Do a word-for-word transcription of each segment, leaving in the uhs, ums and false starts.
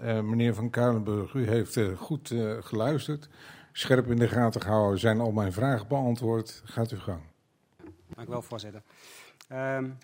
Uh, meneer Van Kuilenburg, u heeft uh, goed uh, geluisterd. Scherp in de gaten gehouden, zijn al mijn vragen beantwoord. Gaat uw gang. Dank u wel, voorzitter. Um,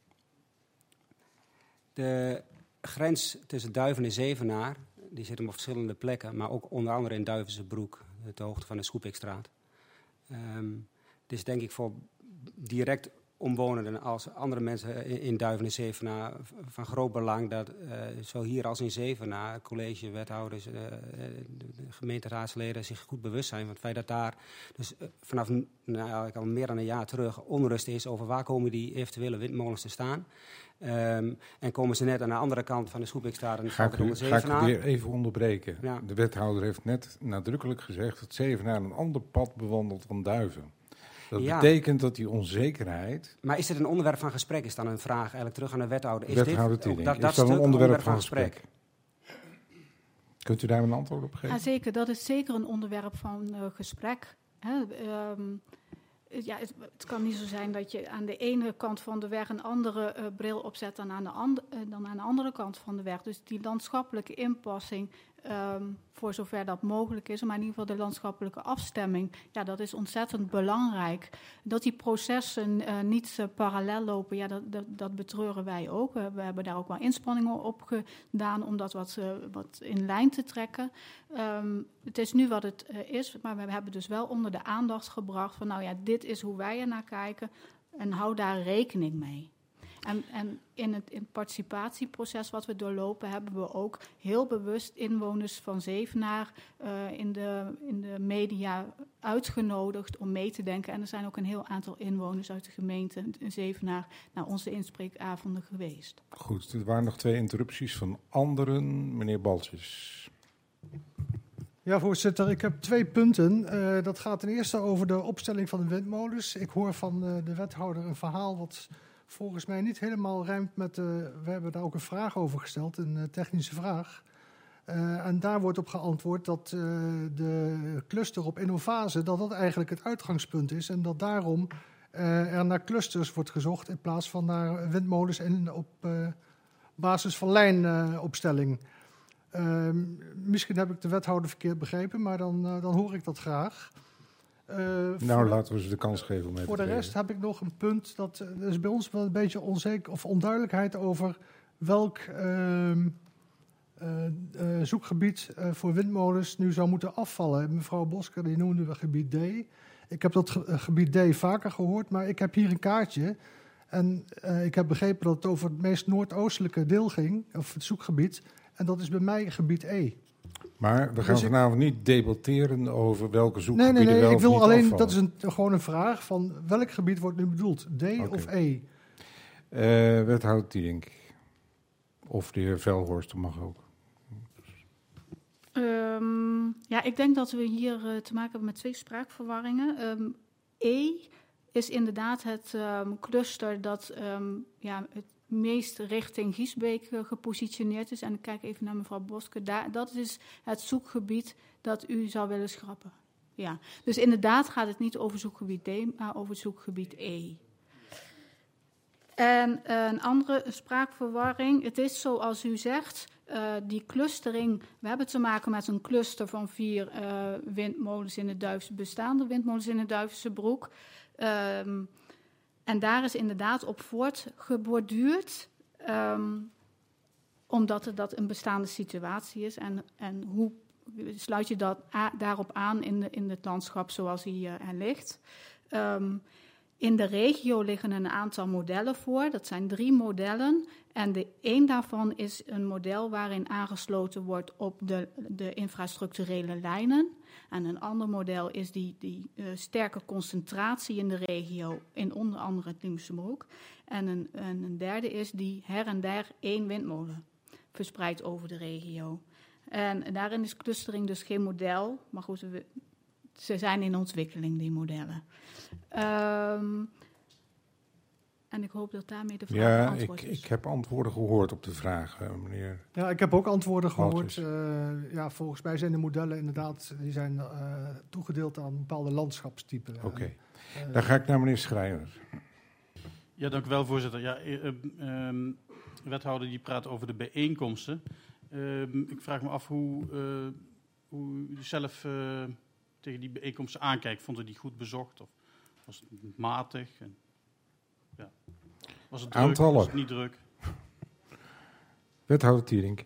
de grens tussen Duiven en Zevenaar, die zit op verschillende plekken, maar ook onder andere in Duivense Broek, de hoogte van de Schoepikstraat. Um, het is denk ik voor direct omwonenden als andere mensen in Duiven en Zevenaar van groot belang dat uh, zo hier als in Zevenaar college, wethouders, uh, de gemeenteraadsleden zich goed bewust zijn van het feit dat daar dus uh, vanaf nou, eigenlijk al meer dan een jaar terug onrust is over waar komen die eventuele windmolens te staan. Um, en komen ze net aan de andere kant van de Schoepikstraat en ga ik, u, ga ik u weer even onderbreken. Ja. De wethouder heeft net nadrukkelijk gezegd dat Zevenaar een ander pad bewandelt dan Duiven. Dat ja. betekent dat die onzekerheid... Maar is dit een onderwerp van gesprek? Is dan een vraag eigenlijk terug aan de wethouder. Is wethouder dit, dat, dat, is dat dat een onderwerp, onderwerp van gesprek? gesprek? Kunt u daar een antwoord op geven? Ja, zeker. Dat is zeker een onderwerp van uh, gesprek. Hè? Um, ja, het, het kan niet zo zijn dat je aan de ene kant van de weg een andere uh, bril opzet dan aan, de and- uh, dan aan de andere kant van de weg. Dus die landschappelijke inpassing, um, voor zover dat mogelijk is, maar in ieder geval de landschappelijke afstemming, ja, dat is ontzettend belangrijk. Dat die processen uh, niet uh, parallel lopen, ja, dat, dat, dat betreuren wij ook. Uh, we hebben daar ook wel inspanningen op gedaan om dat wat, uh, wat in lijn te trekken. Um, het is nu wat het uh, is, maar we hebben dus wel onder de aandacht gebracht van, nou ja, dit is hoe wij er naar kijken en hou daar rekening mee. En, en in, het, in het participatieproces wat we doorlopen, hebben we ook heel bewust inwoners van Zevenaar uh, in, de, in de media uitgenodigd om mee te denken. En er zijn ook een heel aantal inwoners uit de gemeente in Zevenaar naar onze inspreekavonden geweest. Goed, er waren nog twee interrupties van anderen. Meneer Baltjes. Ja, voorzitter, ik heb twee punten. Uh, dat gaat ten eerste over de opstelling van de windmolens. Ik hoor van uh, de wethouder een verhaal wat volgens mij niet helemaal rijmt met... Uh, we hebben daar ook een vraag over gesteld, een uh, technische vraag. Uh, en daar wordt op geantwoord dat uh, de cluster op Innovase, dat dat eigenlijk het uitgangspunt is. En dat daarom uh, er naar clusters wordt gezocht in plaats van naar windmolens en op uh, basis van lijnopstelling. Uh, uh, misschien heb ik de wethouder verkeerd begrepen, maar dan, uh, dan hoor ik dat graag. Uh, nou, laten we ze de kans geven om mee te Voor de rest heb ik nog een punt. Dat er is bij ons wel een beetje onzeker of onduidelijkheid over welk uh, uh, uh, zoekgebied uh, voor windmolens nu zou moeten afvallen. Mevrouw Bosker die noemde gebied D. Ik heb dat ge- gebied D vaker gehoord, maar ik heb hier een kaartje. En uh, ik heb begrepen dat het over het meest noordoostelijke deel ging, of het zoekgebied. En dat is bij mij gebied E. Maar we gaan dus vanavond ik... niet debatteren over welke zoekgebieden nee, nee, nee, wel ik wil niet alleen, afvallen. dat is een, gewoon een vraag van welk gebied wordt nu bedoeld, D okay. of E? Uh, wethouder Tiedink. Of de heer Velhorst, dat mag ook. Um, ja, ik denk dat we hier uh, te maken hebben met twee spraakverwarringen. Um, E is inderdaad het um, cluster dat um, ja, het meest richting Giesbeek uh, gepositioneerd is. En ik kijk even naar mevrouw Boske. Daar, dat is het zoekgebied dat u zou willen schrappen. Ja. Dus inderdaad gaat het niet over zoekgebied D, maar over zoekgebied E. En uh, een andere spraakverwarring. Het is zoals u zegt, uh, die clustering. We hebben te maken met een cluster van vier uh, windmolens in het Duivse, bestaande windmolens in het Duivse Broek. Um, en daar is inderdaad op voortgeborduurd, um, omdat het dat een bestaande situatie is. En, en hoe sluit je dat a, daarop aan in, de, in het landschap zoals hij uh, er ligt? Um, in de regio liggen een aantal modellen voor. Dat zijn drie modellen. En de een daarvan is een model waarin aangesloten wordt op de, de infrastructurele lijnen. En een ander model is die, die uh, sterke concentratie in de regio, in onder andere het Limburgse Broek. En een, en een derde is die her en der één windmolen, verspreid over de regio. En daarin is clustering dus geen model, maar goed, we, ze zijn in ontwikkeling, die modellen. Um, en ik hoop dat daarmee de vraag ja, beantwoord ik, is. ik heb antwoorden gehoord op de vraag, uh, meneer. Ja, ik heb ook antwoorden gehoord. Uh, ja, volgens mij zijn de modellen inderdaad die zijn, uh, toegedeeld aan bepaalde landschapstypen. Oké, okay. uh, dan ga ik naar meneer Schrijver. Ja, dank u wel, voorzitter. Ja, uh, uh, um, de wethouder die praat over de bijeenkomsten. Uh, ik vraag me af hoe, uh, hoe u zelf uh, tegen die bijeenkomsten aankijkt. Vond u die goed bezocht of was het matig? En, ja. Was het druk? Aantallen. Was het niet druk? Wethouder Tierink.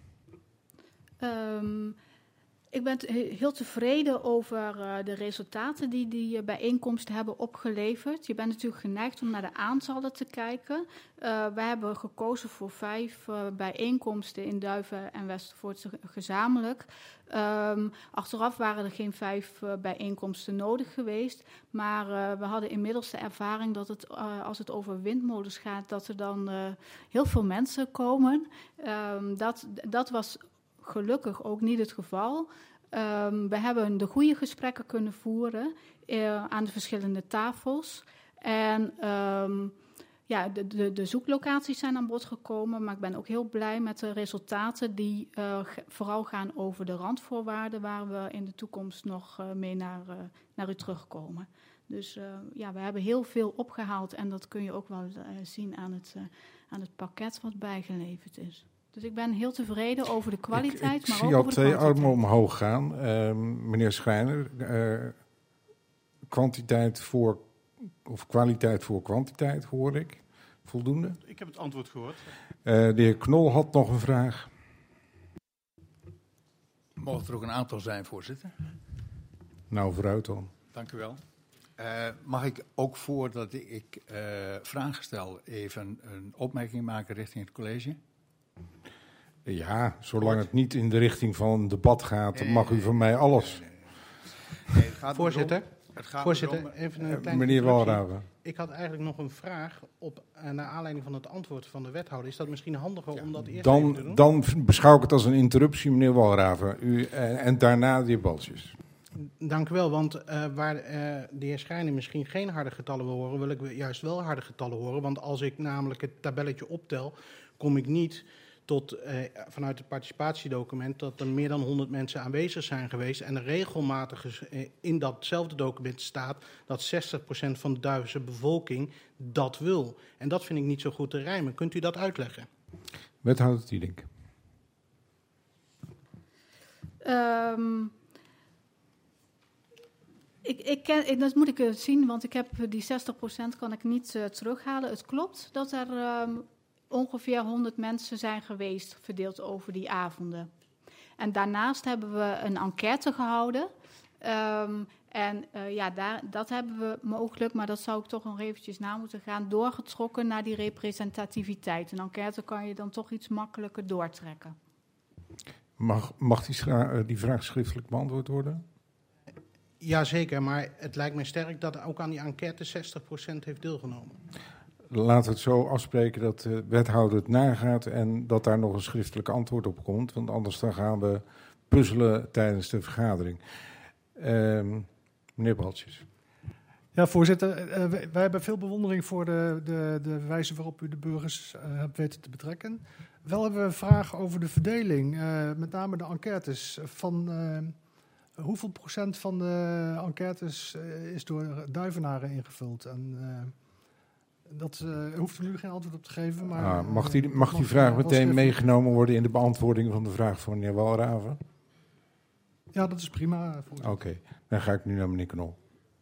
Um, ik ben heel tevreden over uh, de resultaten die die uh, bijeenkomsten hebben opgeleverd. Je bent natuurlijk geneigd om naar de aantallen te kijken. Uh, we hebben gekozen voor vijf uh, bijeenkomsten in Duiven en Westervoort gezamenlijk. Um, achteraf waren er geen vijf uh, bijeenkomsten nodig geweest. Maar uh, we hadden inmiddels de ervaring dat het, uh, als het over windmolens gaat, dat er dan uh, heel veel mensen komen. Um, dat, dat was gelukkig ook niet het geval. Um, we hebben de goede gesprekken kunnen voeren uh, aan de verschillende tafels. En um, ja, de, de, de zoeklocaties zijn aan bod gekomen, maar ik ben ook heel blij met de resultaten die uh, g- vooral gaan over de randvoorwaarden, waar we in de toekomst nog uh, mee naar, uh, naar u terugkomen. Dus uh, ja, we hebben heel veel opgehaald en dat kun je ook wel uh, zien aan het, uh, aan het pakket wat bijgeleverd is. Dus ik ben heel tevreden over de kwaliteit, ik, ik maar zie ook al over de twee kwantiteit. armen omhoog gaan. Uh, meneer Schrijner, uh, kwantiteit voor, of kwaliteit voor kwantiteit hoor ik. Voldoende? Ik heb het antwoord gehoord. Uh, de heer Knol had nog een vraag. Mogen er ook een aantal zijn, voorzitter? Nou, vooruit dan. Dank u wel. Uh, mag ik ook voordat ik uh, vragen stel even een opmerking maken richting het college? Ja, zolang het niet in de richting van een debat gaat, nee, mag u nee, van mij alles. Nee, nee. Nee, het gaat Voorzitter, erom, het gaat voorzitter erom, even een Uh, kleine meneer interruptie. Walraven. Ik had eigenlijk nog een vraag op, uh, naar aanleiding van het antwoord van de wethouder. Is dat misschien handiger om dat eerst even te Dan, doen? dan beschouw ik het als een interruptie, meneer Walraven. U, uh, en daarna de heer Baltjes. Dank u wel, want uh, waar uh, de heer Schrijner misschien geen harde getallen wil horen, wil ik juist wel harde getallen horen. Want als ik namelijk het tabelletje optel, kom ik niet tot uh, vanuit het participatiedocument dat er meer dan honderd mensen aanwezig zijn geweest. En er regelmatig uh, in datzelfde document staat dat zestig procent van de Duivense bevolking dat wil. En dat vind ik niet zo goed te rijmen. Kunt u dat uitleggen? Wethouder Tierink. Um, ik, ik ken, ik, dat moet ik uh, zien, want ik heb die zestig procent kan ik niet uh, terughalen. Het klopt dat er um, ongeveer honderd mensen zijn geweest, verdeeld over die avonden. En daarnaast hebben we een enquête gehouden. Um, en uh, ja, daar, dat hebben we mogelijk, maar dat zou ik toch nog eventjes na moeten gaan, doorgetrokken naar die representativiteit. Een enquête kan je dan toch iets makkelijker doortrekken. Mag, mag die, schra- die vraag schriftelijk beantwoord worden? Jazeker, maar het lijkt mij sterk dat ook aan die enquête zestig procent heeft deelgenomen. Laten we het zo afspreken dat de wethouder het nagaat en dat daar nog een schriftelijk antwoord op komt. Want anders dan gaan we puzzelen tijdens de vergadering. Uh, meneer Baltjes. Ja, voorzitter. Uh, wij, wij hebben veel bewondering voor de, de, de wijze waarop u de burgers uh, hebt weten te betrekken. Wel hebben we een vraag over de verdeling, uh, met name de enquêtes. Van uh, hoeveel procent van de enquêtes uh, is door Duivenaren ingevuld? En uh, dat uh, hoeft u nu geen antwoord op te geven. Maar, ah, mag die, mag die mag, vraag uh, meteen even... meegenomen worden in de beantwoording van de vraag van meneer Walraven? Ja, dat is prima. Oké, okay, dan ga ik nu naar meneer Knol.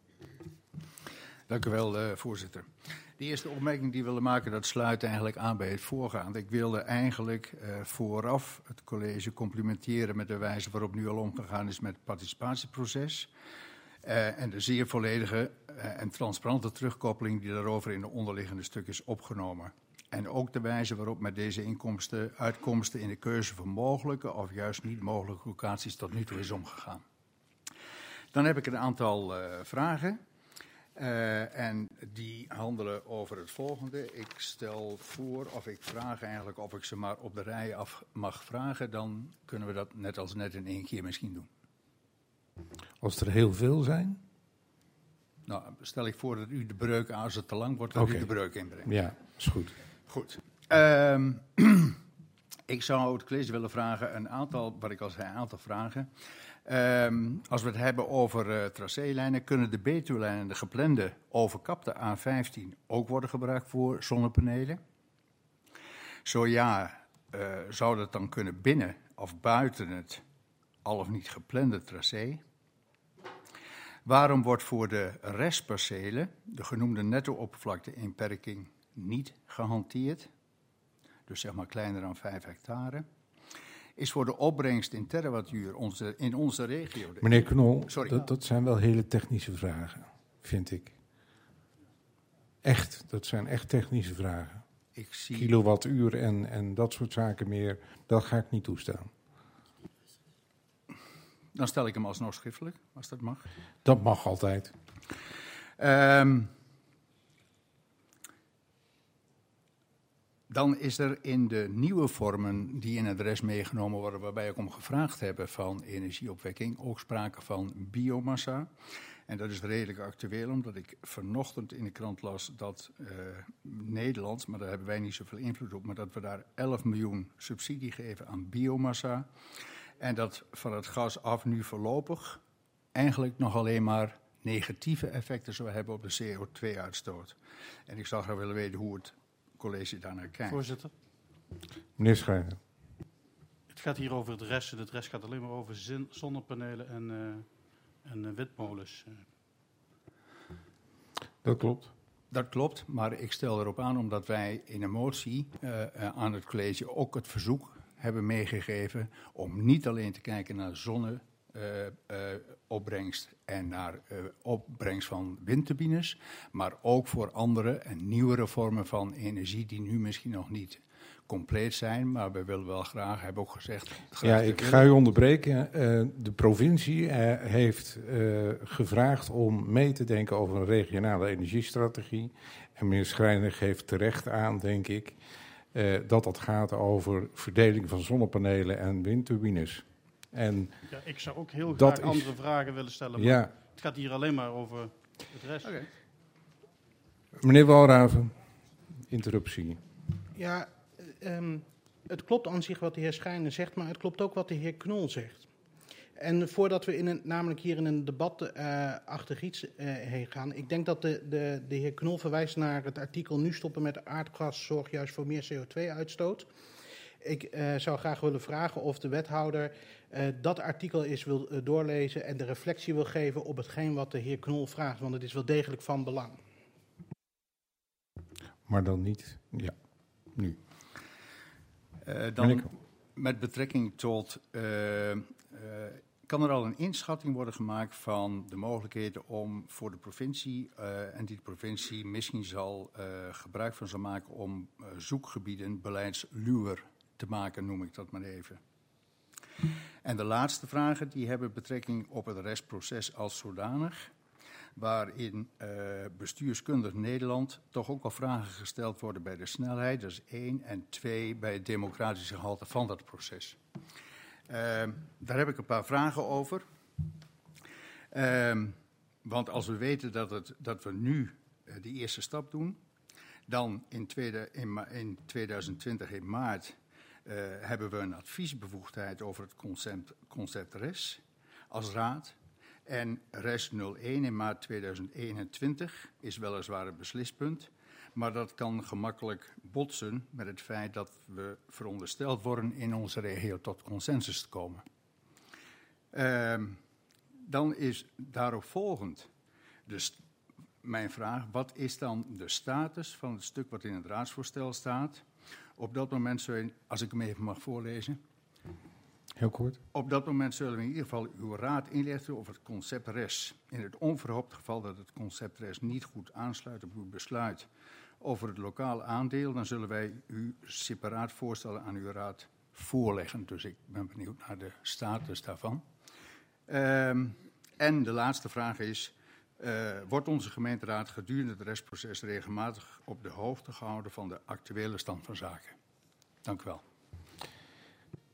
Dank u wel, uh, voorzitter. De eerste opmerking die ik wilde maken, dat sluit eigenlijk aan bij het voorgaande. Ik wilde eigenlijk uh, vooraf het college complimenteren met de wijze waarop nu al omgegaan is met het participatieproces. Uh, en de zeer volledige uh, en transparante terugkoppeling die daarover in de onderliggende stuk is opgenomen. En ook de wijze waarop met deze inkomsten, uitkomsten in de keuze van mogelijke of juist niet mogelijke locaties tot nu toe is omgegaan. Dan heb ik een aantal uh, vragen. Uh, en die handelen over het volgende. Ik stel voor, of ik vraag eigenlijk of ik ze maar op de rij af mag vragen. Dan kunnen we dat net als net in één keer misschien doen. Als er heel veel zijn? Nou, stel ik voor dat u de breuk, als het te lang wordt, dat okay. u de breuk inbrengt. Ja, is goed. Goed. Um, ik zou het college willen vragen, een aantal, wat ik al zei, een aantal vragen. Um, als we het hebben over uh, tracélijnen, kunnen de Betuwelijn en de geplande overkapte A vijftien ook worden gebruikt voor zonnepanelen? Zo ja, uh, zou dat dan kunnen binnen of buiten het al of niet geplande tracé? Waarom wordt voor de restpercelen de genoemde netto-oppervlakte-inperking niet gehanteerd? Dus zeg maar kleiner dan vijf hectare. Is voor de opbrengst in terawattuur onze, in onze regio... De... Meneer Knol, Sorry. Dat, dat zijn wel hele technische vragen, vind ik. Echt, dat zijn echt technische vragen. Ik zie... Kilowattuur en, en dat soort zaken meer, dat ga ik niet toestaan. Dan stel ik hem alsnog schriftelijk, als dat mag. Dat mag altijd. Um, dan is er in de nieuwe vormen die in het rest meegenomen worden, waarbij ik om gevraagd heb van energieopwekking, ook sprake van biomassa. En dat is redelijk actueel, omdat ik vanochtend in de krant las dat uh, Nederland, maar daar hebben wij niet zoveel invloed op, maar dat we daar elf miljoen subsidie geven aan biomassa. En dat van het gas af nu voorlopig eigenlijk nog alleen maar negatieve effecten zou hebben op de C O twee uitstoot. En ik zou graag willen weten hoe het college daarnaar kijkt. Voorzitter. Meneer Schrijner. Het gaat hier over het rest. En het rest gaat alleen maar over zin, zonnepanelen en, uh, en uh, windmolens. Dat klopt. Dat klopt, maar ik stel erop aan omdat wij in een motie uh, uh, aan het college ook het verzoek hebben meegegeven om niet alleen te kijken naar zonneopbrengst uh, uh, en naar uh, opbrengst van windturbines, maar ook voor andere en nieuwere vormen van energie die nu misschien nog niet compleet zijn, maar we willen wel graag, hebben ook gezegd... Ja, ik ga u onderbreken. Uh, de provincie uh, heeft uh, gevraagd om mee te denken over een regionale energiestrategie. En meneer Schrijner geeft terecht aan, denk ik, uh, dat dat gaat over verdeling van zonnepanelen en windturbines. En ja, ik zou ook heel dat graag is, andere vragen willen stellen, maar ja. Het gaat hier alleen maar over het rest. Okay. Meneer Walraven, interruptie. Ja, um, het klopt aan zich wat de heer Schijner zegt, maar het klopt ook wat de heer Knol zegt. En voordat we in een, namelijk hier in een debat uh, achter iets uh, heen gaan, ik denk dat de, de, de heer Knol verwijst naar het artikel nu stoppen met aardgas zorgt juist voor meer C O twee uitstoot. Ik uh, zou graag willen vragen of de wethouder uh, dat artikel eens wil uh, doorlezen en de reflectie wil geven op hetgeen wat de heer Knol vraagt, want het is wel degelijk van belang. Maar dan niet, ja, nu. Uh, dan met betrekking tot, uh, uh, kan er al een inschatting worden gemaakt van de mogelijkheden om voor de provincie, uh, en die de provincie misschien zal uh, gebruik van zal maken om uh, zoekgebieden beleidsluwer te maken, noem ik dat maar even. En de laatste vragen die hebben betrekking op het restproces als zodanig, waarin uh, bestuurskundig Nederland toch ook wel vragen gesteld worden bij de snelheid, dat is één, en twee, bij het democratische gehalte van dat proces. Uh, daar heb ik een paar vragen over. Uh, want als we weten dat, het, dat we nu uh, die eerste stap doen, dan in, tweede, in, in tweeduizend twintig in maart uh, hebben we een adviesbevoegdheid over het concept, concept R E S als raad. En R E S nul één in maart tweeduizend eenentwintig is weliswaar een beslispunt, maar dat kan gemakkelijk botsen met het feit dat we verondersteld worden in onze regio tot consensus te komen. Uh, dan is daarop volgend dus mijn vraag, wat is dan de status van het stuk wat in het raadsvoorstel staat? Op dat moment, zou je, als ik hem even mag voorlezen. Heel kort. Op dat moment zullen we in ieder geval uw raad inlichten over het concept R E S. In het onverhoopt geval dat het concept R E S niet goed aansluit op uw besluit over het lokale aandeel, dan zullen wij u separaat voorstellen aan uw raad voorleggen. Dus ik ben benieuwd naar de status daarvan. Um, en de laatste vraag is, uh, wordt onze gemeenteraad gedurende het restproces regelmatig op de hoogte gehouden van de actuele stand van zaken? Dank u wel.